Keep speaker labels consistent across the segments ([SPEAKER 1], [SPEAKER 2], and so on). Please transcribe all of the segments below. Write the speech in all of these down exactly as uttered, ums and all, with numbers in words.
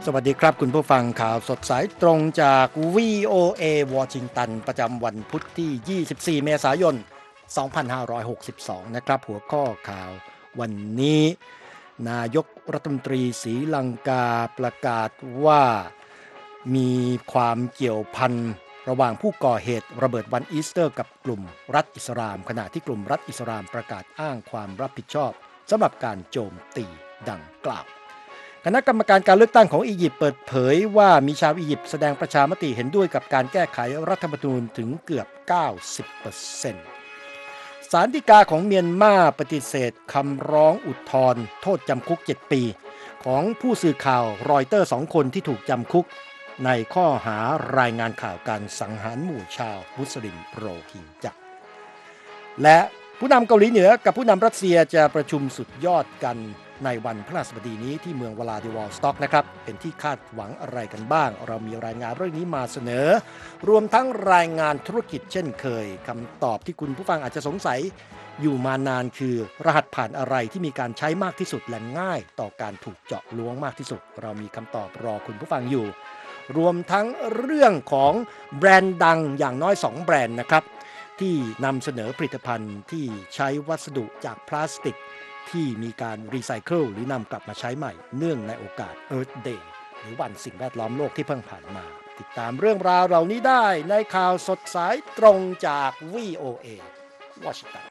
[SPEAKER 1] สวัสดีครับคุณผู้ฟังข่าวสดสายตรงจาก วี โอ เอ วอชิงตันประจำวันพุธที่ ยี่สิบสี่ เมษายน สองพันห้าร้อยหกสิบสอง นะครับหัวข้อข่าววันนี้นายกรัฐมนตรีศรีลังกาประกาศว่ามีความเกี่ยวพันระหว่างผู้ก่อเหตุระเบิดวันอีสเตอร์กับกลุ่มรัฐอิสลามขณะที่กลุ่มรัฐอิสลามประกาศอ้างความรับผิดชอบสำหรับการโจมตีดังกล่าวคณะกรรมการการเลือกตั้งของอียิปต์เปิดเผยว่ามีชาวอียิปต์แสดงประชามติเห็นด้วยกับการแก้ไขรัฐธรรมนูญถึงเกือบ เก้าสิบเปอร์เซ็นต์ ศาลฎีกาของเมียนมาปฏิเสธคำร้องอุทธรณ์โทษจำคุกเจ็ดปีของผู้สื่อข่าวรอยเตอร์สองคนที่ถูกจำคุกในข้อหารายงานข่าวการสังหารหมู่ชาวมุสลิมโรฮิงญาและผู้นำเกาหลีเหนือกับผู้นำรัสเซียจะประชุมสุดยอดกันในวันพฤหัสบดีนี้ที่เมืองวลาดิวอสต็อกนะครับเป็นที่คาดหวังอะไรกันบ้างเรามีรายงานเรื่องนี้มาเสนอรวมทั้งรายงานธุรกิจเช่นเคยคำตอบที่คุณผู้ฟังอาจจะสงสัยอยู่มานานคือรหัสผ่านอะไรที่มีการใช้มากที่สุดและง่ายต่อการถูกเจาะล้วงมากที่สุดเรามีคำตอบรอคุณผู้ฟังอยู่รวมทั้งเรื่องของแบรนด์ดังอย่างน้อยสองแบรนด์นะครับที่นำเสนอผลิตภัณฑ์ที่ใช้วัสดุจากพลาสติกที่มีการรีไซเคิลหรือนำกลับมาใช้ใหม่เนื่องในโอกาส Earth Day หรือวันสิ่งแวดล้อมโลกที่เพิ่งผ่านมาติดตามเรื่องราวเหล่านี้ได้ในข่าวสดสายตรงจาก วี โอ เอ วอชิงตัน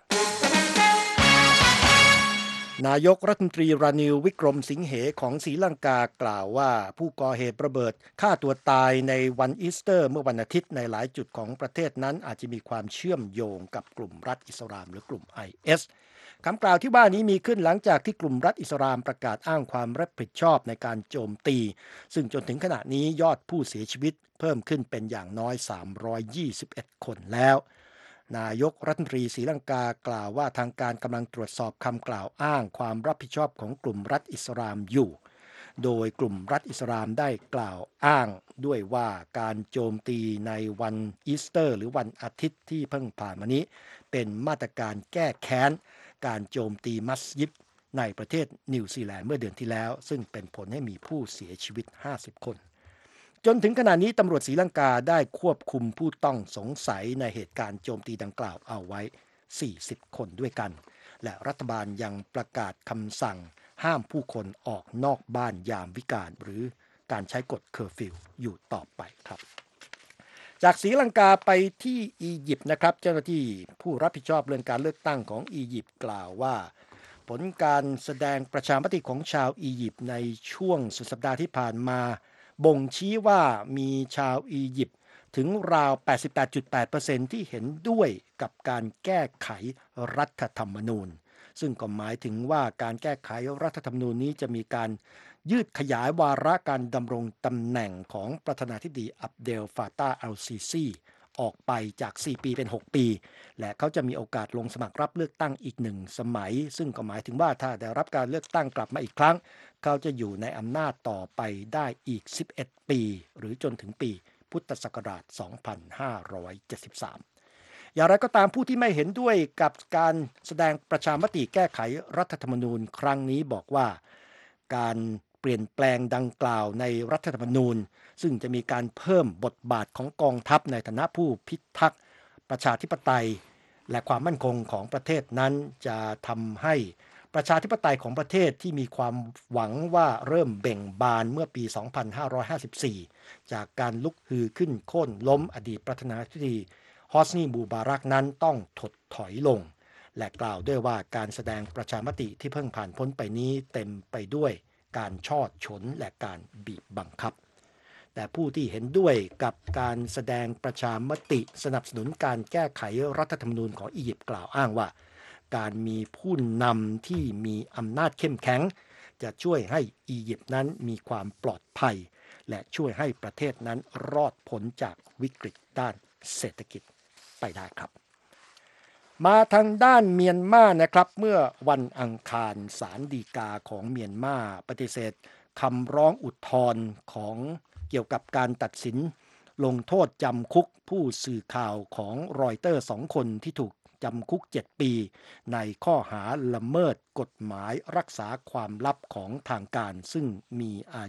[SPEAKER 1] นายกรัฐมนตรีรานิล วิกรมสิงเหของศรีลังกากล่าวว่าผู้ก่อเหตุระเบิดฆ่าตัวตายในวันอีสเตอร์เมื่อวันอาทิตย์ในหลายจุดของประเทศนั้นอาจจะมีความเชื่อมโยงกับกลุ่มรัฐอิสลามหรือกลุ่ม ไอ เอส คำกล่าวที่ว่านี้มีขึ้นหลังจากที่กลุ่มรัฐอิสลามประกาศอ้างความรับผิดชอบในการโจมตีซึ่งจนถึงขณะนี้ยอดผู้เสียชีวิตเพิ่มขึ้นเป็นอย่างน้อยสามร้อยยี่สิบเอ็ดคนแล้วนายกรัฐมนตรีศรีลังกากล่าวว่าทางการกำลังตรวจสอบคำกล่าวอ้างความรับผิดชอบของกลุ่มรัฐอิสลามอยู่โดยกลุ่มรัฐอิสลามได้กล่าวอ้างด้วยว่าการโจมตีในวันอีสเตอร์หรือวันอาทิตย์ที่เพิ่งผ่านมานี้เป็นมาตรการแก้แค้นการโจมตีมัสยิดในประเทศนิวซีแลนด์เมื่อเดือนที่แล้วซึ่งเป็นผลให้มีผู้เสียชีวิตห้าสิบคนจนถึงขณะนี้ตำรวจศรีลังกาได้ควบคุมผู้ต้องสงสัยในเหตุการณ์โจมตีดังกล่าวเอาไว้สี่สิบคนด้วยกันและรัฐบาลยังประกาศคำสั่งห้ามผู้คนออกนอกบ้านยามวิกาลหรือการใช้กฎเคอร์ฟิวอยู่ต่อไปครับจากศรีลังกาไปที่อียิปต์นะครับเจ้าหน้าที่ผู้รับผิดชอบเรื่องการเลือกตั้งของอียิปต์กล่าวว่าผลการแสดงประชามติของชาวอียิปต์ในช่วงสุดสัปดาห์ที่ผ่านมาบ่งชี้ว่ามีชาวอียิปต์ถึงราว แปดสิบแปดจุดแปดเปอร์เซ็นต์ ที่เห็นด้วยกับการแก้ไขรัฐธรรมนูญซึ่งก็หมายถึงว่าการแก้ไขรัฐธรรมนูญนี้จะมีการยืดขยายวาระการดำรงตำแหน่งของประธานาธิบดีอับเดล ฟาตาห์ อัล ซีซีออกไปจากสี่ปีเป็นหกปีและเขาจะมีโอกาสลงสมัครรับเลือกตั้งอีกหนึ่งสมัยซึ่งก็หมายถึงว่าถ้าได้รับการเลือกตั้งกลับมาอีกครั้งเขาจะอยู่ในอำนาจต่อไปได้อีกสิบเอ็ดปีหรือจนถึงปีพุทธศักราชสองพันห้าร้อยเจ็ดสิบสามอย่างไรก็ตามผู้ที่ไม่เห็นด้วยกับการแสดงประชามติแก้ไขรัฐธรรมนูญครั้งนี้บอกว่าการเปลี่ยนแปลงดังกล่าวในรัฐธรรมนูญซึ่งจะมีการเพิ่มบทบาทของกองทัพในฐานะผู้พิทักษ์ประชาธิปไตยและความมั่นคงของประเทศนั้นจะทำให้ประชาธิปไตยของประเทศที่มีความหวังว่าเริ่มเบ่งบานเมื่อปี สองพันห้าร้อยห้าสิบสี่ จากการลุกฮือขึ้นโค่นล้มอดีตประธานาธิบดีฮอสนี มูบารักนั้นต้องถดถอยลงและกล่าวด้วยว่าการแสดงประชามติที่เพิ่งผ่านพ้นไปนี้เต็มไปด้วยการชอดฉนและการบีบบังคับแต่ผู้ที่เห็นด้วยกับการแสดงประชามติสนับสนุนการแก้ไขรัฐธรรมนูญของอียิปต์กล่าวอ้างว่าการมีผู้นำที่มีอำนาจเข้มแข็งจะช่วยให้อียิปต์นั้นมีความปลอดภัยและช่วยให้ประเทศนั้นรอดพ้นจากวิกฤตด้านเศรษฐกิจไปได้ครับมาทางด้านเมียนมานะครับเมื่อวันอังคารศาลฎีกาของเมียนมาปฏิเสธคำร้องอุทธรณ์ของเกี่ยวกับการตัดสินลงโทษจำคุกผู้สื่อข่าวของรอยเตอร์สองคนที่ถูกจำคุกเจ็ดปีในข้อหาละเมิดกฎหมายรักษาความลับของทางการซึ่งมีอายุ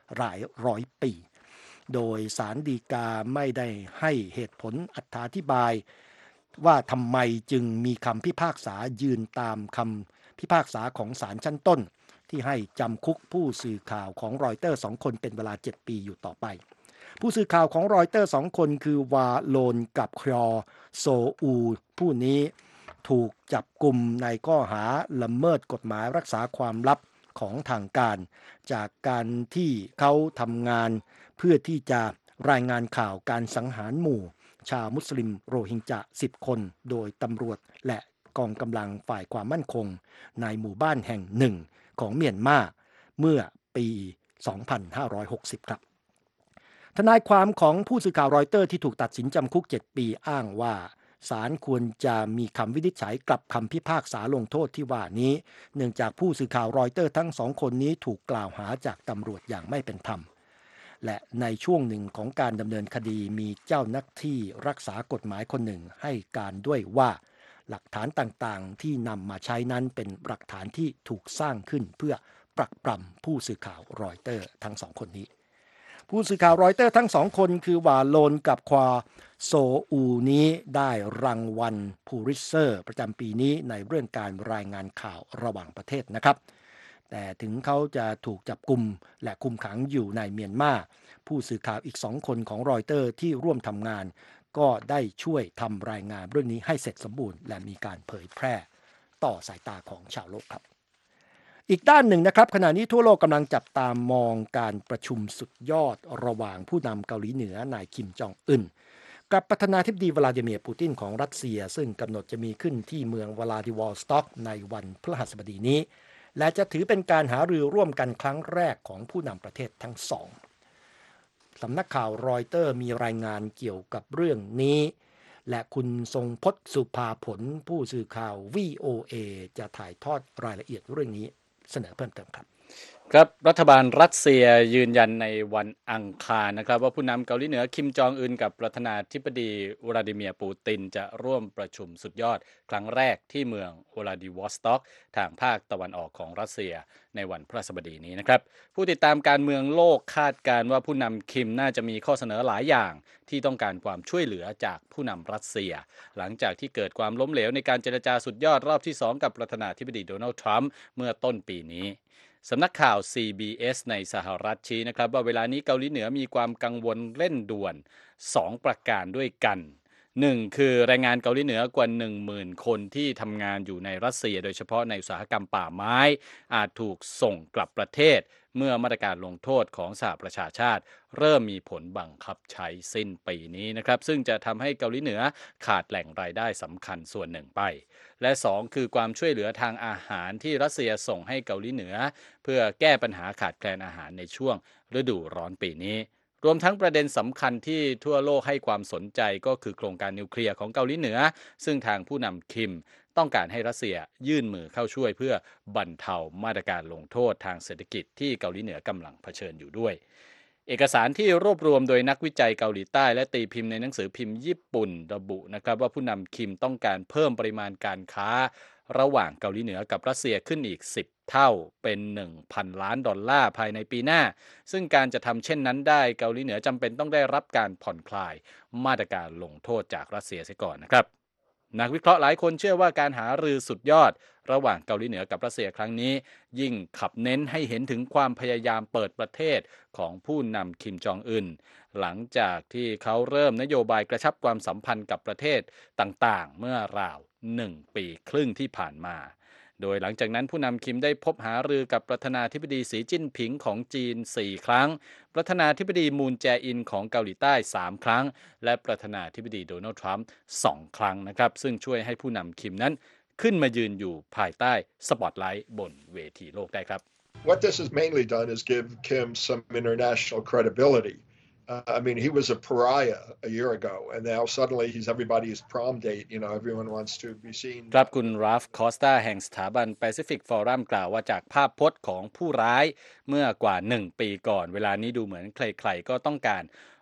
[SPEAKER 1] หลายร้อยปีโดยศาลฎีกาไม่ได้ให้เหตุผลอธิบายว่าทำไมจึงมีคำพิพากษายืนตามคำพิพากษาของศาลชั้นต้นที่ให้จำคุกผู้สื่อข่าวของรอยเตอร์สองคนเป็นเวลาเจ็ดปีอยู่ต่อไปผู้สื่อข่าวของรอยเตอร์สองคนคือวาโลนกับครอโซอูผู้นี้ถูกจับกุมในข้อหาละเมิดกฎหมายรักษาความลับของทางการจากการที่เขาทำงานเพื่อที่จะรายงานข่าวการสังหารหมู่ชาวมุสลิมโรฮิงญาสิบคนโดยตำรวจและกองกำลังฝ่ายความมั่นคงในหมู่บ้านแห่งหนึ่งของเมียนมาเมื่อปี สองพันห้าร้อยหกสิบ ครับทนายความของผู้สื่อข่าวรอยเตอร์ที่ถูกตัดสินจำคุกเจ็ดปีอ้างว่าศาลควรจะมีคำวินิจฉัยกลับคำพิพากษาลงโทษที่ว่านี้เนื่องจากผู้สื่อข่าวรอยเตอร์ทั้งสองคนนี้ถูกกล่าวหาจากตำรวจอย่างไม่เป็นธรรมและในช่วงหนึ่งของการดำเนินคดีมีเจ้าหน้าที่รักษากฎหมายคนหนึ่งให้การด้วยว่าหลักฐานต่างๆที่นำมาใช้นั้นเป็นหลักฐานที่ถูกสร้างขึ้นเพื่อปรักปรำผู้สื่อข่าวรอยเตอร์ทั้งสองคนนี้ผู้สื่อข่าวรอยเตอร์ทั้งสองคนคือวาโลนกับควาโซอูนี้ได้รางวัลพูลิตเซอร์ประจำปีนี้ในเรื่องการรายงานข่าวระหว่างประเทศนะครับแต่ถึงเขาจะถูกจับกุมและคุมขังอยู่ในเมียนมาผู้สื่อข่าวอีกสองคนของรอยเตอร์ที่ร่วมทำงานก็ได้ช่วยทำรายงานเรื่องนี้ให้เสร็จสมบูรณ์และมีการเผยแพร่ต่อสายตาของชาวโลกครับอีกด้านหนึ่งนะครับขณะนี้ทั่วโลกกำลังจับตามองการประชุมสุดยอดระหว่างผู้นำเกาหลีเหนือนายคิมจองอึนกับประธานาธิบดีวลาดิเมียร์ปูตินของรัสเซียซึ่งกำหนดจะมีขึ้นที่เมืองวลาดิวอสต็อกในวันพฤหัสบดีนี้และจะถือเป็นการหารือร่วมกันครั้งแรกของผู้นำประเทศทั้งสองสำนักข่าวรอยเตอร์มีรายงานเกี่ยวกับเรื่องนี้และคุณทรงพจน์สุภาผลผู้สื่อข่าว วี โอ เอ จะถ่ายทอดรายละเอียดเรื่องนี้เสนอเพิ่มเติมครับ
[SPEAKER 2] ครับรัฐบาลรัสเซียยืนยันในวันอังคารนะครับว่าผู้นำเกาหลีเหนือคิมจองอึนกับประธานาธิบดีวลาดิเมียร์ปูตินจะร่วมประชุมสุดยอดครั้งแรกที่เมืองวลาดิวอสต็อกทางภาคตะวันออกของรัสเซียในวันพฤหัสบดีนี้นะครับผู้ติดตามการเมืองโลกคาดการณ์ว่าผู้นำคิมน่าจะมีข้อเสนอหลายอย่างที่ต้องการความช่วยเหลือจากผู้นำรัสเซียหลังจากที่เกิดความล้มเหลวในการเจรจาสุดยอดรอบที่สองกับประธานาธิบดีโดนัลด์ทรัมป์เมื่อต้นปีนี้สำนักข่าว ซี บี เอส ในสหรัฐชี้นะครับว่าเวลานี้เกาหลีเหนือมีความกังวลเร่งด่วนสองประการด้วยกันหนึ่งคือแรงงานเกาหลีเหนือกว่า หนึ่งหมื่น คนที่ทำงานอยู่ในรัสเซียโดยเฉพาะในอุตสาหกรรมป่าไม้อาจถูกส่งกลับประเทศเมื่อมาตรการลงโทษของสหประชาชาติเริ่มมีผลบังคับใช้สิ้นปีนี้นะครับซึ่งจะทำให้เกาหลีเหนือขาดแหล่งรายได้สำคัญส่วนหนึ่งไปและสองคือความช่วยเหลือทางอาหารที่รัสเซียส่งให้เกาหลีเหนือเพื่อแก้ปัญหาขาดแคลนอาหารในช่วงฤดูร้อนปีนี้รวมทั้งประเด็นสำคัญที่ทั่วโลกให้ความสนใจก็คือโครงการนิวเคลียร์ของเกาหลีเหนือซึ่งทางผู้นำคิมต้องการให้รัสเซียยื่นมือเข้าช่วยเพื่อบรรเทามาตรการลงโทษทางเศรษฐกิจที่เกาหลีเหนือกำลังเผชิญอยู่ด้วยเอกสารที่รวบรวมโดยนักวิจัยเกาหลีใต้และตีพิมพ์ในหนังสือพิมพ์ญี่ปุ่นระบุนะครับว่าผู้นำคิมต้องการเพิ่มปริมาณการค้าระหว่างเกาหลีเหนือกับรัสเซียขึ้นอีกสิบเท่าเป็น หนึ่งพัน ล้านดอลลาร์ภายในปีหน้าซึ่งการจะทำเช่นนั้นได้เกาหลีเหนือจำเป็นต้องได้รับการผ่อนคลายมาตรการลงโทษจากรัสเซียเสียก่อนนะครับนักวิเคราะห์หลายคนเชื่อว่าการหารือสุดยอดระหว่างเกาหลีเหนือกับรัสเซียครั้งนี้ยิ่งขับเน้นให้เห็นถึงความพยายามเปิดประเทศของผู้นำคิมจองอึนหลังจากที่เขาเริ่มนโยบายกระชับความสัมพันธ์กับประเทศต่างๆเมื่อราวหนึ่งปีครึ่งที่ผ่านมาโดยหลังจากนั้นผู้นำคิมได้พบหารือกับประธานาธิบดีสีจิ้นผิงของจีนสี่ครั้งประธานาธิบดีมูนแจอินของเกาหลีใต้สามครั้งและประธานาธิบดีโดนัลด์ทรัมป์สองครั้งนะครับซึ่งช่วยให้ผู้นำคิมนั้นขึ้นมายืนอยู่ภายใต้สปอตไลท์บนเวทีโลกได้ครับ
[SPEAKER 3] What this has mainly done is give Kim some international credibility. Uh, I mean, he was a pariah a year ago, and now suddenly he's everybody's prom date. You know, everyone wants to be seen.
[SPEAKER 2] ครับคุณราฟคอสตาแห่งสถาบัน Pacific Forum กล่าวว่าจากภาพพจน์ของผู้ร้ายเมื่อกว่าหนึ่งปีก่อนเวลานี้ดูเหมือนใครๆก็ต้องการ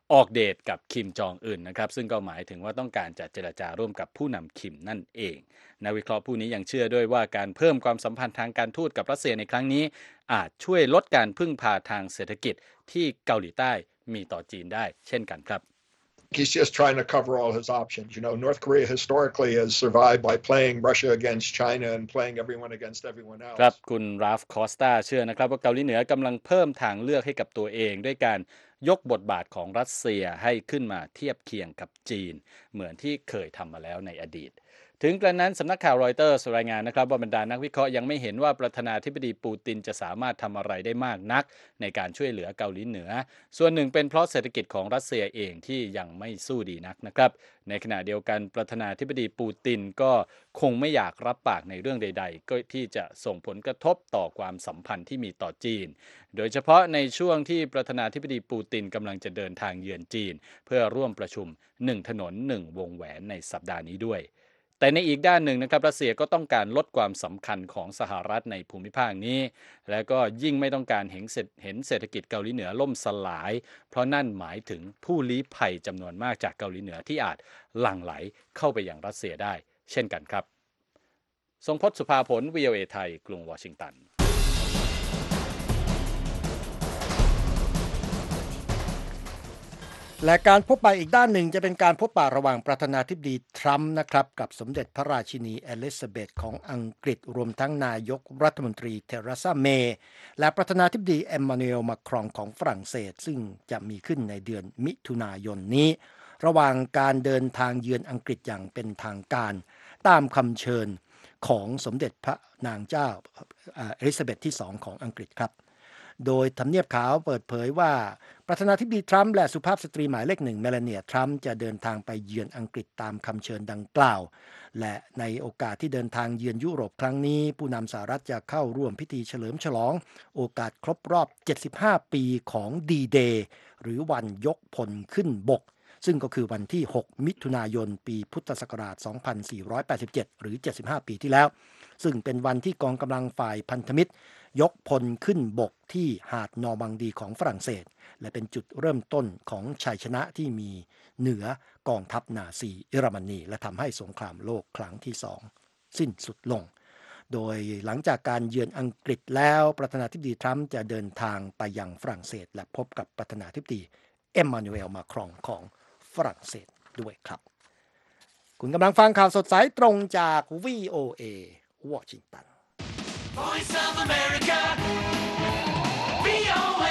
[SPEAKER 2] ออกเดทกับคิมจองอึนนะครับซึ่งก็หมายถึงว่าต้องการจะเจรจาร่วมกับผู้นำคิมนั่นเองนักวิเคราะห์ผู้นี้ยังเชื่อด้วยว่าการเพิ่มความสัมพันธ์ทางการทูตกับรัสเซียในครั้งนี้อาจช่วยลดการพึ่งพาทางเศรษฐกิจที่เกาหลีใต้มีต่อจีนได้เช่นกันครับ
[SPEAKER 3] He's just trying to cover all his options. You know, North Korea historically has survived by playing Russia against China and playing everyone against everyone else.
[SPEAKER 2] ครับคุณราฟคอสตาเชื่อนะครับว่าเกาหลีเหนือกำลังเพิ่มทางเลือกให้กับตัวเองด้วยการยกบทบาทของรัสเซียให้ขึ้นมาเทียบเคียงกับจีนเหมือนที่เคยทำมาแล้วในอดีตถึงกระนั้นสำนักข่าวรอยเตอร์รายงานนะครับว่าบรรดานักวิเคราะห์ยังไม่เห็นว่าประธานาธิบดีปูตินจะสามารถทำอะไรได้มากนักในการช่วยเหลือเกาหลีเหนือส่วนหนึ่งเป็นเพราะเศรษฐกิจของรัสเซียเองที่ยังไม่สู้ดีนักนะครับในขณะเดียวกันประธานาธิบดีปูตินก็คงไม่อยากรับปากในเรื่องใดๆก็ที่จะส่งผลกระทบต่อความสัมพันธ์ที่มีต่อจีนโดยเฉพาะในช่วงที่ประธานาธิบดีปูตินกำลังจะเดินทางเยือนจีนเพื่อร่วมประชุมหนึ่งถนนหนึ่งวงแหวนในสัปดาห์นี้ด้วยแต่ในอีกด้านหนึ่งนะครับรัสเซียก็ต้องการลดความสำคัญของสหรัฐในภูมิภาคนี้และก็ยิ่งไม่ต้องการเห็นเห็นเศรษฐกิจเกาหลีเหนือล่มสลายเพราะนั่นหมายถึงผู้ลี้ภัยจำนวนมากจากเกาหลีเหนือที่อาจหลั่งไหลเข้าไปยังรัสเซียได้เช่นกันครับทรงพจน์สุภาผล วี โอ เอ ไทยกรุงวอชิงตัน
[SPEAKER 1] และการพบปะอีกด้านหนึ่งจะเป็นการพบปะระหว่างประธานาธิบดีทรัมป์นะครับกับสมเด็จพระราชินีเอลิซาเบธของอังกฤษรวมทั้งนายกรัฐมนตรีเทเรซาเมย์และประธานาธิบดีเอ็มมานูเอลมาครองของฝรั่งเศสซึ่งจะมีขึ้นในเดือนมิถุนายนนี้ระหว่างการเดินทางเยือนอังกฤษอย่างเป็นทางการตามคำเชิญของสมเด็จพระนางเจ้าเอลิซาเบธที่สองของอังกฤษครับโดยทำเนียบขาวเปิดเผยว่าประธานาธิบดีทรัมป์และสุภาพสตรีหมายเลขหนึ่งเมลาเนียทรัมป์จะเดินทางไปเยือนอังกฤษตามคำเชิญดังกล่าวและในโอกาสที่เดินทางเยือนยุโรปครั้งนี้ผู้นำสหรัฐจะเข้าร่วมพิธีเฉลิมฉลองโอกาสครบรอบเจ็ดสิบห้าปีของดีเดย์หรือวันยกพลขึ้นบกซึ่งก็คือวันที่หกมิถุนายนปีพุทธศักราชสองพันสี่ร้อยแปดสิบเจ็ดหรือเจ็ดสิบห้าปีที่แล้วซึ่งเป็นวันที่กองกำลังฝ่ายพันธมิตรยกพลขึ้นบกที่หาดนอร์มังดีของฝรั่งเศสและเป็นจุดเริ่มต้นของชัยชนะที่มีเหนือกองทัพนาซีเยอรมนีและทำให้สงครามโลกครั้งที่สองสิ้นสุดลงโดยหลังจากการเยือนอังกฤษแล้วประธานาธิบดีทรัมป์จะเดินทางไปยังฝรั่งเศสและพบกับประธานาธิบดีเอ็มมานูเอลมาครองของฝรั่งเศสด้วยครับคุณกำลังฟังข่าวสดสายตรงจาก วี โอ เอ วอชิงตัน
[SPEAKER 4] Voice of America วี โอ เอ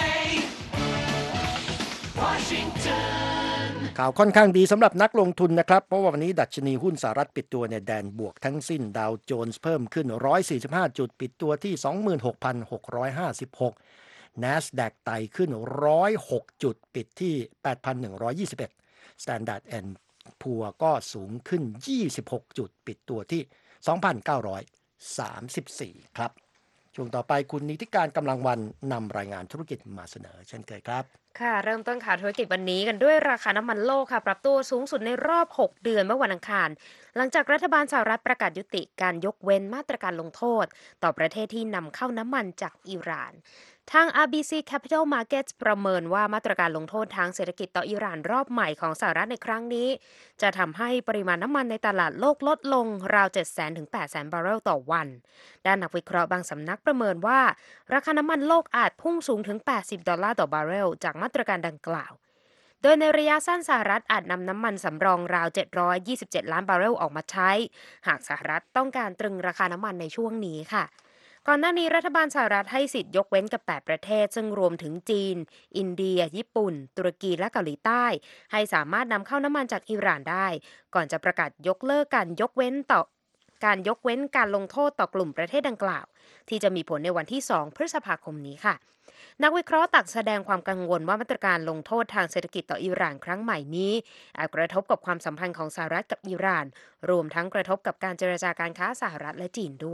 [SPEAKER 4] Washington
[SPEAKER 1] ข่าวค่อนข้างดีสำหรับนักลงทุนนะครับเพราะว่าวันนี้ดัชนีหุ้นสหรัฐปิดตัวในแดนบวกทั้งสิ้นดาวโจนส์เพิ่มขึ้นหนึ่งร้อยสี่สิบห้าจุดปิดตัวที่ สองหมื่นหกพันหกร้อยห้าสิบหก NASDAQ ไต่ขึ้นหนึ่งร้อยหกจุดปิดที่ แปดพันหนึ่งร้อยยี่สิบเอ็ด Standard แอนด์ Poor's ก็สูงขึ้นยี่สิบหกจุดปิดตัวที่ สองพันเก้าร้อยสามสิบสี่ ครับช่วงต่อไปคุณนิติการกำลังวันนำรายงานธุรกิจมาเสนอเช่นเคยครับ
[SPEAKER 5] ค่ะเริ่มต้นข่าวธุรกิจวันนี้กันด้วยราคาน้ำมันโลกค่ะปรับตัวสูงสุดในรอบหกเดือนเมื่อวันอังคารหลังจากรัฐบาลสหรัฐประกาศยุติการยกเว้นมาตรการลงโทษต่อประเทศที่นำเข้าน้ำมันจากอิหร่านทาง อาร์ บี ซี Capital Markets ประเมินว่ามาตรการลงโทษทางเศรษฐกิจต่ออิหร่านรอบใหม่ของสหรัฐในครั้งนี้จะทำให้ปริมาณน้ำมันในตลาดโลกลดลงราว เจ็ดแสน ถึง แปดแสน บาร์เรลต่อวันด้านนักวิเคราะห์บางสำนักประเมินว่าราคาน้ำมันโลกอาจพุ่งสูงถึงแปดสิบดอลลาร์ต่อบาร์เรลจากมาตรการดังกล่าวโดยในระยะสั้นสหรัฐอาจนำน้ำมันสำรองราวเจ็ดร้อยยี่สิบเจ็ดล้านบาร์เรลออกมาใช้หากสหรัฐต้องการตรึงราคาน้ำมันในช่วงนี้ค่ะก่อนหน้านี้รัฐบาลสหรัฐให้สิทธิ์ยกเว้นกับแปดประเทศซึ่งรวมถึงจีนอินเดียญี่ปุ่นตุรกีและเกาหลีใต้ให้สามารถนำเข้าน้ำมันจากอิหร่านได้ก่อนจะประกาศยกเลิกการยกเว้นต่อการยกเว้นการลงโทษต่อกลุ่มประเทศดังกล่าวที่จะมีผลในวันที่สองพฤษภาคมนี้ค่ะนักวิเคราะห์ต่างแสดงความกังวลว่ามาตรการลงโทษทางเศรษฐกิจต่ออิหร่านครั้งใหม่นี้อาจกระทบกับความสัมพันธ์ของสหรัฐกับอิหร่านรวมทั้งกระทบกับการเจรจาการค้าสหรัฐและจีนด้วย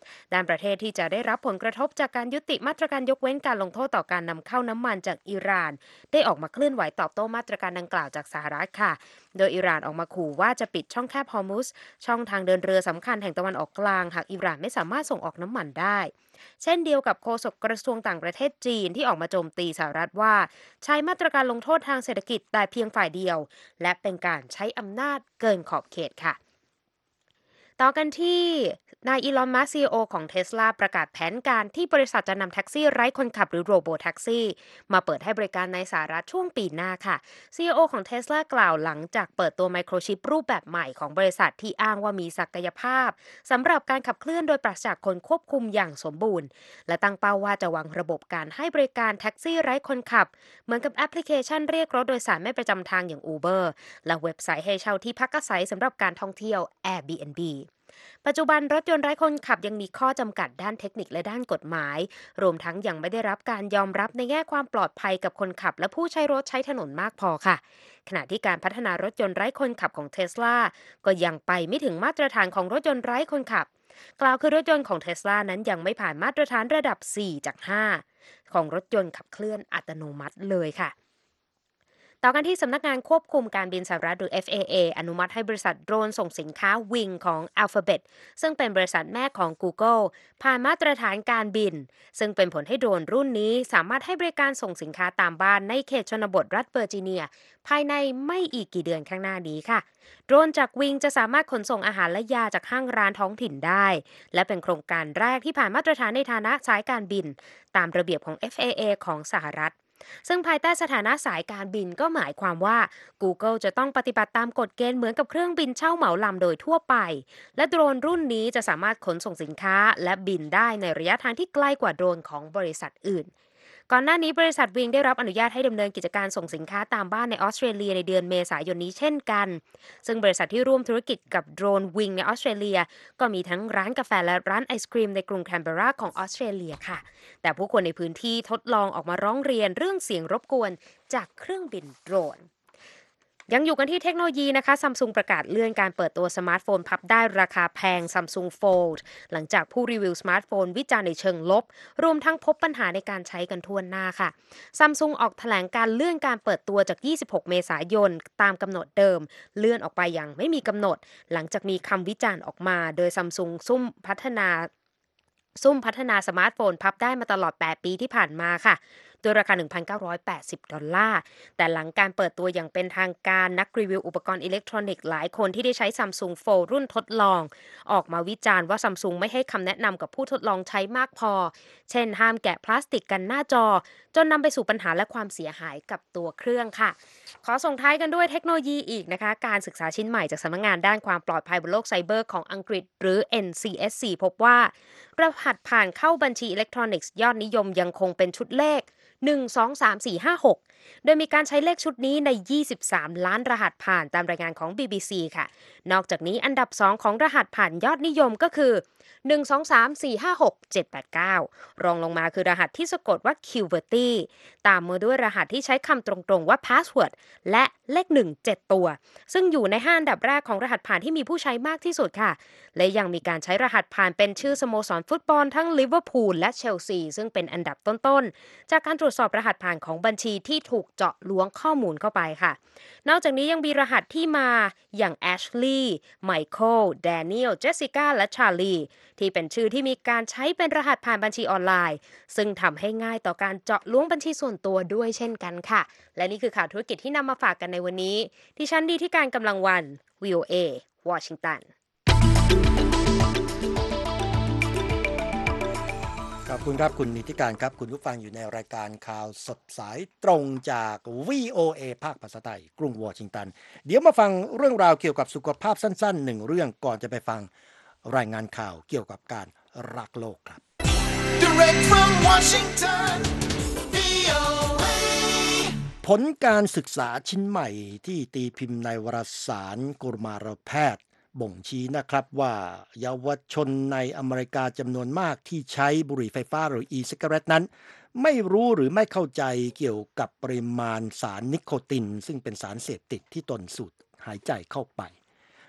[SPEAKER 5] ด้านประเทศที่จะได้รับผลกระทบจากการยุติมาตรการยกเว้นการลงโทษต่อการนำเข้าน้ำมันจากอิหร่านได้ออกมาเคลื่อนไหวตอบโต้มาตรการดังกล่าวจากสหรัฐค่ะโดยอิหร่านออกมาขู่ว่าจะปิดช่องแคบฮอร์มุซช่องทางเดินเรือสำคัญแห่งตะวันออกกลางหากอิหร่านไม่สามารถส่งออกน้ำมันได้เช่นเดียวกับโฆษกกระทรวงต่างประเทศจีนที่ออกมาโจมตีสหรัฐว่าใช้มาตรการลงโทษทางเศรษฐกิจแต่เพียงฝ่ายเดียวและเป็นการใช้อำนาจเกินขอบเขตค่ะต่อกันที่นายอีลอน มัสก์ ซี อี โอ ของ Tesla ประกาศแผนการที่บริษัทจะนำแท็กซี่ไร้คนขับหรือโรโบแท็กซี่มาเปิดให้บริการในสหรัฐช่วงปีหน้าค่ะ ซี อี โอ ของ Tesla กล่าวหลังจากเปิดตัวไมโครชิปรูปแบบใหม่ของบริษัทที่อ้างว่ามีศักยภาพสำหรับการขับเคลื่อนโดยปราศจากคนควบคุมอย่างสมบูรณ์และตั้งเป้าว่าจะวางระบบการให้บริการแท็กซี่ไร้คนขับเหมือนกับแอปพลิเคชันเรียกรถโดยสารไม่ประจำทางอย่าง Uber และเว็บไซต์ให้เช่าที่พักอาศัยสำหรับการท่องเที่ยว Airbnbปัจจุบันรถยนต์ไร้คนขับยังมีข้อจำกัดด้านเทคนิคและด้านกฎหมายรวมทั้งยังไม่ได้รับการยอมรับในแง่ความปลอดภัยกับคนขับและผู้ใช้รถใช้ถนนมากพอค่ะขณะที่การพัฒนารถยนต์ไร้คนขับของ Tesla ก็ยังไปไม่ถึงมาตรฐานของรถยนต์ไร้คนขับกล่าวคือรถยนต์ของ Tesla นั้นยังไม่ผ่านมาตรฐานระดับสี่จากห้าของรถยนต์ขับเคลื่อนอัตโนมัติเลยค่ะต่อกันที่สำนักงานควบคุมการบินสหรัฐหรือ เอฟ เอ เอ อนุมัติให้บริษัทโดรนส่งสินค้า Wing ของ Alphabet ซึ่งเป็นบริษัทแม่ของ Google ผ่านมาตรฐานการบินซึ่งเป็นผลให้โดรนรุ่นนี้สามารถให้บริการส่งสินค้าตามบ้านในเขตชนบทรัฐเวอร์จิเนียภายในไม่อีกกี่เดือนข้างหน้านี้ค่ะโดรนจาก Wing จะสามารถขนส่งอาหารและยาจากห้างร้านท้องถิ่นได้และเป็นโครงการแรกที่ผ่านมาตรฐานในฐานะสายการบินตามระเบียบของ เอฟ เอ เอ ของสหรัฐซึ่งภายใต้สถานะสายการบินก็หมายความว่า Google จะต้องปฏิบัติตามกฎเกณฑ์เหมือนกับเครื่องบินเช่าเหมาลำโดยทั่วไปและโดรนรุ่นนี้จะสามารถขนส่งสินค้าและบินได้ในระยะทางที่ไกลกว่าโดรนของบริษัทอื่นก่อนหน้านี้บริษัท Wing ได้รับอนุญาตให้ดำเนินกิจการส่งสินค้าตามบ้านในออสเตรเลียในเดือนเมษายนนี้เช่นกันซึ่งบริษัทที่ร่วมธุรกิจกับโดรน Wing ในออสเตรเลียก็มีทั้งร้านกาแฟและร้านไอศกรีมในกรุงแคนเบอร์ราของออสเตรเลียค่ะแต่ผู้คนในพื้นที่ทดลองออกมาร้องเรียนเรื่องเสียงรบกวนจากเครื่องบินโดรนยังอยู่กันที่เทคโนโลยีนะคะ Samsung ประกาศเลื่อนการเปิดตัวสมาร์ทโฟนพับได้ราคาแพง Samsung Fold หลังจากผู้รีวิวสมาร์ทโฟนวิจารณ์ในเชิงลบรวมทั้งพบปัญหาในการใช้กันทั่วหน้าค่ะ Samsung ออกแถลงการเลื่อนการเปิดตัวจากยี่สิบหกเมษายนตามกำหนดเดิมเลื่อนออกไปอย่างไม่มีกำหนดหลังจากมีคำวิจารณ์ออกมาโดย Samsung ซุ่มพัฒนาซุ่มพัฒนาสมาร์ทโฟนพับได้มาตลอดแปดปีที่ผ่านมาค่ะโดยราคา หนึ่งพันเก้าร้อยแปดสิบ ดอลลาร์แต่หลังการเปิดตัวอย่างเป็นทางการนักรีวิวอุปกรณ์อิเล็กทรอนิกส์หลายคนที่ได้ใช้ Samsung Fold รุ่นทดลองออกมาวิจารณ์ว่า Samsung ไม่ให้คำแนะนำกับผู้ทดลองใช้มากพอเช่นห้ามแกะพลาสติกกันหน้าจอจนนำไปสู่ปัญหาและความเสียหายกับตัวเครื่องค่ะขอส่งท้ายกันด้วยเทคโนโลยีอีกนะคะการศึกษาชิ้นใหม่จากสำนักงานด้านความปลอดภัยบนโลกไซเบอร์ของอังกฤษหรือ เอ็น ซี เอส ซี พบว่ารหัสผ่านเข้าบัญชีอิเล็กทรอนิกส์ยอดนิยมยังคงเป็นชุดเลขหนึ่ง สอง สาม สี่ ห้า หกโดยมีการใช้เลขชุดนี้ในยี่สิบสามล้านรหัสผ่านตามรายงานของ บี บี ซี ค่ะนอกจากนี้อันดับสองของรหัสผ่านยอดนิยมก็คือหนึ่ง สอง สาม สี่ ห้า หก เจ็ด แปด เก้ารองลงมาคือรหัสที่สะกดว่า QWERTY ตามมาด้วยรหัสที่ใช้คำตรงๆว่า password และเลขหนึ่ง เจ็ดตัวซึ่งอยู่ในห้าอันดับแรกของรหัสผ่านที่มีผู้ใช้มากที่สุดค่ะและยังมีการใช้รหัสผ่านเป็นชื่อสโมสรฟุตบอลทั้งลิเวอร์พูลและเชลซีซึ่งเป็นอันดับต้นๆจากการตรวจสอบรหัสผ่านของบัญชีที่ถูกเจาะล้วงข้อมูลเข้าไปค่ะนอกจากนี้ยังมีรหัสที่มาอย่างแอชลีย์ไมเคิลแดเนียลเจสสิก้าและชาร์ลีที่เป็นชื่อที่มีการใช้เป็นรหัสผ่านบัญชีออนไลน์ซึ่งทำให้ง่ายต่อการเจาะล้วงบัญชีส่วนตัวด้วยเช่นกันค่ะและนี่คือข่าวธุรกิจที่นำมาฝากกันในวันนี้ดิฉันดีที่การกำลังวัน วี โอ เอ วอชิงตัน
[SPEAKER 1] ขอบคุณครับคุณนิติการครับคุณผู้ฟังอยู่ในรายการข่าวสดสายตรงจาก วี โอ เอ ภาคภาษาไทยกรุงวอชิงตันเดี๋ยวมาฟังเรื่องราวเกี่ยวกับสุขภาพสั้นๆหนึ่งเรื่องก่อนจะไปฟังรายงานข่าวเกี่ยวกับการรักโลกครับ
[SPEAKER 4] Direct from Washington วี โอ เอ
[SPEAKER 1] ผลการศึกษาชิ้นใหม่ที่ตีพิมพ์ในวารสารกุมารแพทย์บ่งชี้นะครับว่าเยาวชนในอเมริกาจำนวนมากที่ใช้บุหรี่ไฟฟ้าหรือ e-cigarette นั้นไม่รู้หรือไม่เข้าใจเกี่ยวกับปริมาณสารนิโคตินซึ่งเป็นสารเสพติดที่ตนสูดหายใจเข้าไป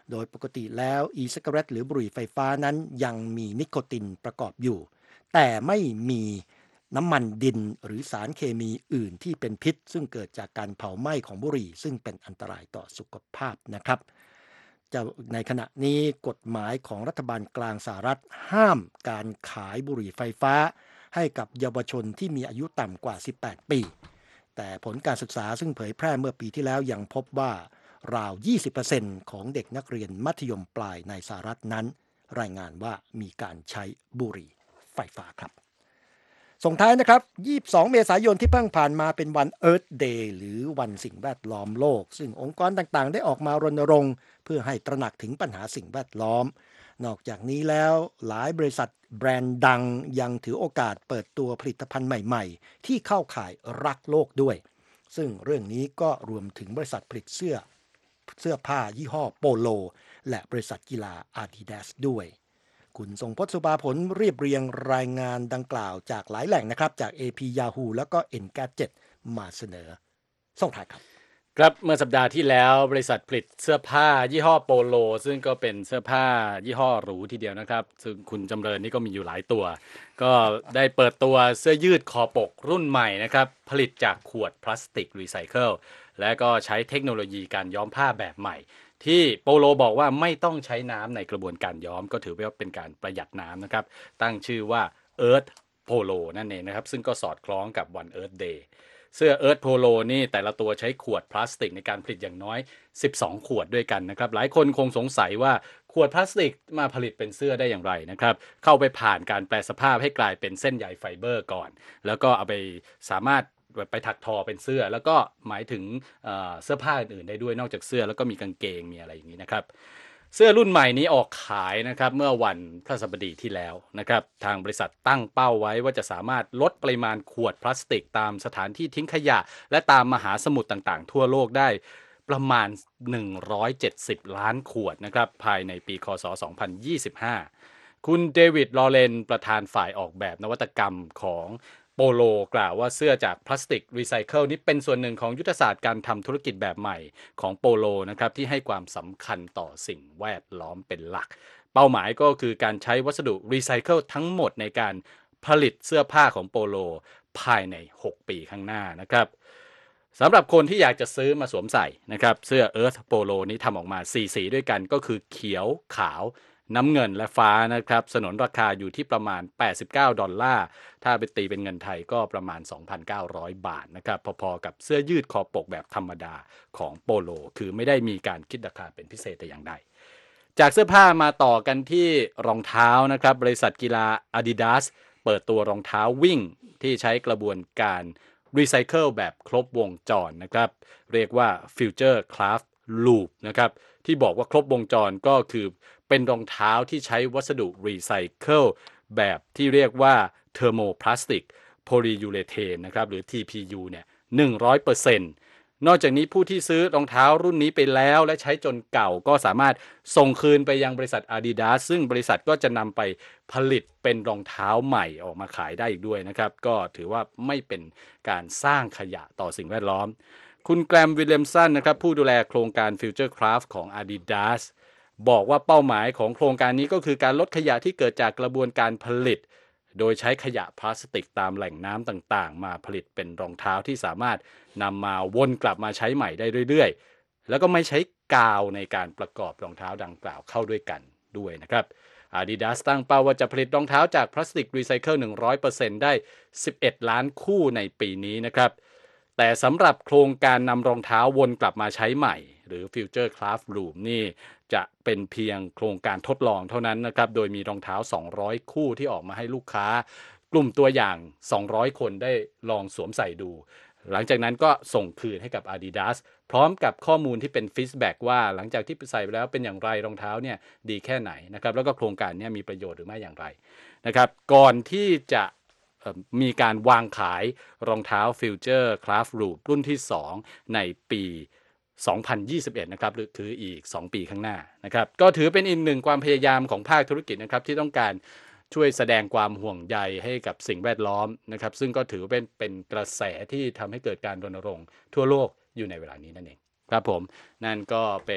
[SPEAKER 1] โดยปกติแล้วอีซิกาเรตหรือบุหรี่ไฟฟ้านั้นยังมีนิโคตินประกอบอยู่แต่ไม่มีน้ำมันดินหรือสารเคมีอื่นที่เป็นพิษซึ่งเกิดจากการเผาไหม้ของบุหรี่ซึ่งเป็นอันตรายต่อสุขภาพนะครับจะในขณะนี้กฎหมายของรัฐบาลกลางสหรัฐห้ามการขายบุหรี่ไฟฟ้าให้กับเยาวชนที่มีอายุต่ำกว่าสิบแปดปีแต่ผลการศึกษาซึ่งเผยแพร่เมื่อปีที่แล้วยังพบว่าราว ยี่สิบเปอร์เซ็นต์ ของเด็กนักเรียนมัธยมปลายในสหรัฐนั้นรายงานว่ามีการใช้บุหรี่ไฟฟ้าครับส่งท้ายนะครับยี่สิบสองเมษายนที่เพิ่งผ่านมาเป็นวัน Earth Day หรือวันสิ่งแวดล้อมโลกซึ่งองค์กรต่างๆได้ออกมารณรงค์เพื่อให้ตระหนักถึงปัญหาสิ่งแวดล้อมนอกจากนี้แล้วหลายบริษัทแบรนด์ดังยังถือโอกาสเปิดตัวผลิตภัณฑ์ใหม่ๆที่เข้าข่ายรักโลกด้วยซึ่งเรื่องนี้ก็รวมถึงบริษัทผลิตเสื้อเสื้อผ้ายี่ห้อโปโลและบริษัทกีฬา Adidas ด้วยคุณทรงพจน์ สุภาผลเรียบเรียงรายงานดังกล่าวจากหลายแหล่งนะครับจาก เอ พี Yahoo แล้วก็ Engadget มาเสนอส่งท้ายครับ
[SPEAKER 2] ครับเมื่อสัปดาห์ที่แล้วบริษัทผลิตเสื้อผ้ายี่ห้อโปโลซึ่งก็เป็นเสื้อผ้ายี่ห้อหรูทีเดียวนะครับซึ่งคุณจำเริญนี่ก็มีอยู่หลายตัวก็ได้เปิดตัวเสื้อยืดคอปกรุ่นใหม่นะครับผลิตจากขวดพลาสติกรีไซเคิลและก็ใช้เทคโนโลยีการย้อมผ้าแบบใหม่ที่โปโลบอกว่าไม่ต้องใช้น้ำในกระบวนการย้อมก็ถือว่าเป็นการประหยัดน้ำนะครับตั้งชื่อว่า Earth Polo นั่นเองนะครับซึ่งก็สอดคล้องกับวัน Earth Day เสื้อ Earth Polo นี่แต่ละตัวใช้ขวดพลาสติกในการผลิตอย่างน้อยสิบสองขวดด้วยกันนะครับหลายคนคงสงสัยว่าขวดพลาสติกมาผลิตเป็นเสื้อได้อย่างไรนะครับเข้าไปผ่านการแปลสภาพให้กลายเป็นเส้นใยไฟเบอร์ก่อนแล้วก็เอาไปสามารถไปถักทอเป็นเสื้อแล้วก็หมายถึงเอ่อเสื้อผ้าอื่นๆได้ด้วยนอกจากเสื้อแล้วก็มีกางเกงมีอะไรอย่างนี้นะครับเสื้อรุ่นใหม่นี้ออกขายนะครับเมื่อวันพฤหัสบดีที่แล้วนะครับทางบริษัทตั้งเป้าไว้ว่าจะสามารถลดปริมาณขวดพลาสติกตามสถานที่ทิ้งขยะและตามมหาสมุทรต่างๆทั่วโลกได้ประมาณหนึ่งร้อยเจ็ดสิบล้านขวดนะครับภายในปีคศสองพันยี่สิบห้าคุณเดวิดลอเรนประธานฝ่ายออกแบบนวัตกรรมของโปโลกล่าวว่าเสื้อจากพลาสติกรีไซเคิลนี้เป็นส่วนหนึ่งของยุทธศาสตร์การทำธุรกิจแบบใหม่ของโปโลนะครับที่ให้ความสำคัญต่อสิ่งแวดล้อมเป็นหลักเป้าหมายก็คือการใช้วัสดุรีไซเคิลทั้งหมดในการผลิตเสื้อผ้าของโปโลภายในหกปีข้างหน้านะครับสำหรับคนที่อยากจะซื้อมาสวมใส่นะครับเสื้อ Earth Polo นี้ทำออกมาสี่สีด้วยกันก็คือเขียวขาวน้ำเงินและฟ้านะครับสนนราคาอยู่ที่ประมาณแปดสิบเก้าดอลลาร์ถ้าไปตีเป็นเงินไทยก็ประมาณ สองพันเก้าร้อย บาทนะครับพอๆกับเสื้อยืดคอปกแบบธรรมดาของโปโลคือไม่ได้มีการคิดราคาเป็นพิเศษแต่อย่างใดจากเสื้อผ้ามาต่อกันที่รองเท้านะครับบริษัทกีฬา Adidas เปิดตัวรองเท้าวิ่งที่ใช้กระบวนการรีไซเคิลแบบครบวงจรนะครับเรียกว่า Future Craft Loop นะครับที่บอกว่าครบวงจรก็คือเป็นรองเท้าที่ใช้วัสดุรีไซเคิลแบบที่เรียกว่าเทอร์โมพลาสติกโพลียูเรเทนนะครับหรือ ที พี ยู เนี่ย หนึ่งร้อยเปอร์เซ็นต์ นอกจากนี้ผู้ที่ซื้อรองเท้ารุ่นนี้ไปแล้วและใช้จนเก่าก็สามารถส่งคืนไปยังบริษัท Adidas ซึ่งบริษัทก็จะนำไปผลิตเป็นรองเท้าใหม่ออกมาขายได้อีกด้วยนะครับก็ถือว่าไม่เป็นการสร้างขยะต่อสิ่งแวดล้อมคุณแกรมวิลเลียมสันนะครับผู้ดูแลโครงการ Future Craft ของ Adidas บอกว่าเป้าหมายของโครงการนี้ก็คือการลดขยะที่เกิดจากกระบวนการผลิตโดยใช้ขยะพลาสติกตามแหล่งน้ำต่างๆมาผลิตเป็นรองเท้าที่สามารถนำมาวนกลับมาใช้ใหม่ได้เรื่อยๆแล้วก็ไม่ใช้กาวในการประกอบรองเท้าดังกล่าวเข้าด้วยกันด้วยนะครับ Adidas ตั้งเป้าว่าจะผลิตรองเท้าจากพลาสติกรีไซเคิล หนึ่งร้อยเปอร์เซ็นต์ ได้สิบเอ็ดล้านคู่ในปีนี้นะครับแต่สำหรับโครงการนำรองเท้าวนกลับมาใช้ใหม่หรือ Future Craft Loop นี่จะเป็นเพียงโครงการทดลองเท่านั้นนะครับโดยมีรองเท้าสองร้อยคู่ที่ออกมาให้ลูกค้ากลุ่มตัวอย่างสองร้อยคนได้ลองสวมใส่ดูหลังจากนั้นก็ส่งคืนให้กับ Adidas พร้อมกับข้อมูลที่เป็นฟีดแบ็กว่าหลังจากที่ใส่ไปแล้วเป็นอย่างไรรองเท้าเนี่ยดีแค่ไหนนะครับแล้วก็โครงการนี้มีประโยชน์หรือไม่อย่างไรนะครับก่อนที่จะมีการวางขายรองเท้า Future Craft Loop รุ่นที่สองในปีสองพันยี่สิบเอ็ดนะครับหรือคืออีกสองปีข้างหน้านะครับก็ถือเป็นอีกหนึ่งความพยายามของภาคธุรกิจนะครับที่ต้องการช่วยแสดงความห่วงใยให้กับสิ่งแวดล้อมนะครับซึ่งก็ถือเป็นเป็นกระแสที่ทำให้เกิดการรณรงค์ทั่วโลกอยู่ในเวลานี้นั่นเองครับผมนั่นก็เป็น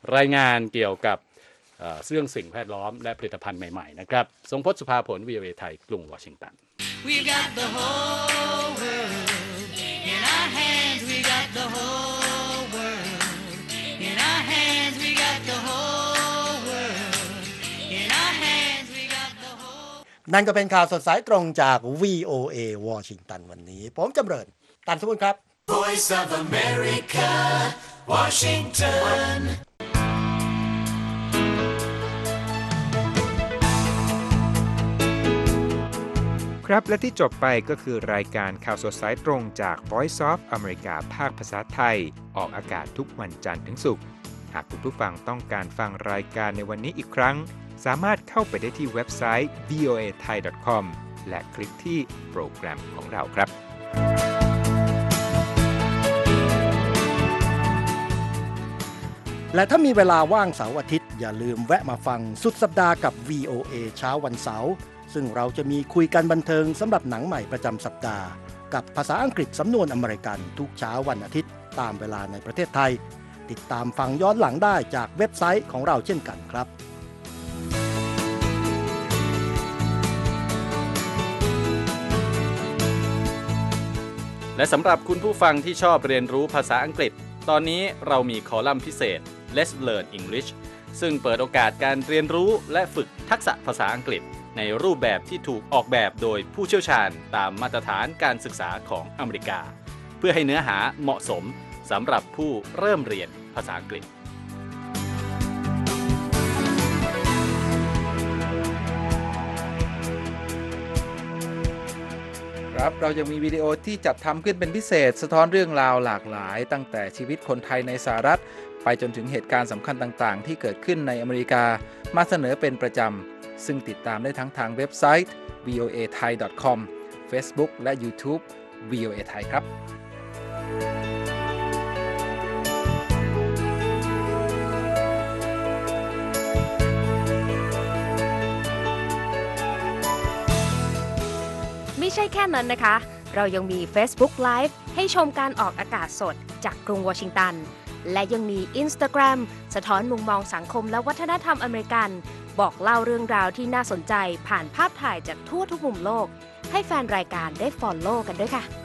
[SPEAKER 2] รายงานเกี่ยวกับเรื่องสิ่งแวดล้อมและผลิตภัณฑ์ใหม่ๆนะครับทรงพจน์สุภาผล วี โอ เอ ไทยกรุงวอชิงตัน
[SPEAKER 4] We got the whole world in our hands. We got the whole world in our hands. We got the whole world in our hands. We got the whole
[SPEAKER 1] นั่นก็เป็นข่าวสดสายตรงจาก วี โอ เอ วอชิงตันวันนี้ผมจำเริญตันสมบูรณ์ครับ
[SPEAKER 4] Voice of America, Washington.
[SPEAKER 6] ครับและที่จบไปก็คือรายการข่าวสดสายตรงจาก Voice of America ภาคภาษาไทยออกอากาศทุกวันจันทร์ถึงศุกร์หากคุณผู้ฟังต้องการฟังรายการในวันนี้อีกครั้งสามารถเข้าไปได้ที่เว็บไซต์ วี โอ เอ ไทย ดอท คอม และคลิกที่โปรแกรมของเราครับ
[SPEAKER 1] และถ้ามีเวลาว่างเสาร์อาทิตย์อย่าลืมแวะมาฟังสุดสัปดาห์กับ วี โอ เอ เช้าวันเสาร์ซึ่งเราจะมีคุยกันบันเทิงสำหรับหนังใหม่ประจำสัปดาห์กับภาษาอังกฤษสำนวนอเมริกันทุกเช้าวันอาทิตย์ตามเวลาในประเทศไทยติดตามฟังย้อนหลังได้จากเว็บไซต์ของเราเช่นกันครับ
[SPEAKER 2] และสำหรับคุณผู้ฟังที่ชอบเรียนรู้ภาษาอังกฤษตอนนี้เรามีคอลัมน์พิเศษ Let's Learn English ซึ่งเปิดโอกาสการเรียนรู้และฝึกทักษะภาษาอังกฤษในรูปแบบที่ถูกออกแบบโดยผู้เชี่ยวชาญตามมาตรฐานการศึกษาของอเมริกาเพื่อให้เนื้อหาเหมาะสมสำหรับผู้เริ่มเรียนภาษาอังกฤษ
[SPEAKER 7] ครับเรายังมีวิดีโอที่จัดทำขึ้นเป็นพิเศษสะท้อนเรื่องราวหลากหลายตั้งแต่ชีวิตคนไทยในสหรัฐไปจนถึงเหตุการณ์สำคัญต่างๆที่เกิดขึ้นในอเมริกามาเสนอเป็นประจำซึ่งติดตามได้ทั้งทางเว็บไซต์ วี โอ เอ ไทย ดอท คอม Facebook และ YouTube วี โอ เอ ไทยครับ
[SPEAKER 5] ไม่ใช่แค่นั้นนะคะ เรายังมี Facebook Live ให้ชมการออกอากาศสดจากกรุงวอชิงตันและยังมี Instagram สะท้อนมุมมองสังคมและวัฒนธรรมอเมริกันบอกเล่าเรื่องราวที่น่าสนใจผ่านภาพถ่ายจากทั่วทุกมุมโลกให้แฟนรายการได้ follow กันด้วยค่ะ